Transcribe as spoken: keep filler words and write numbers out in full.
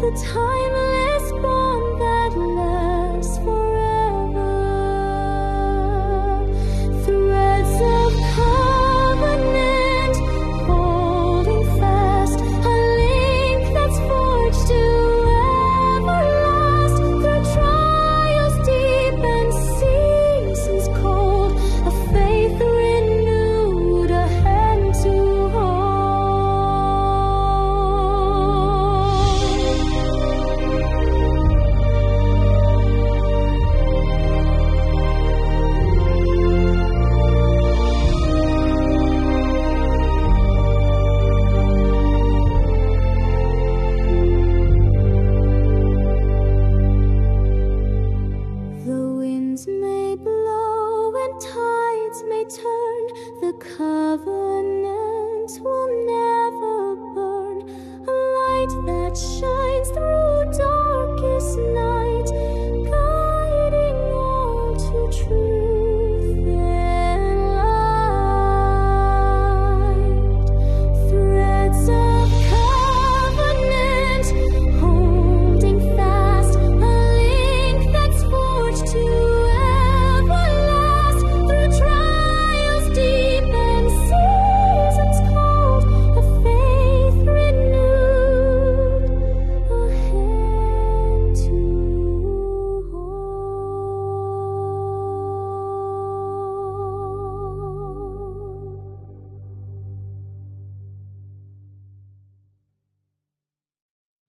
a timeless bond that lasts forever. Threads of covenant holding fast, a link that's forged to everlast. Through trials deep and seasons cold, a faith renewed, a hand to hold. The winds may blow and tides may turn, the covenant will never burn, a light that shines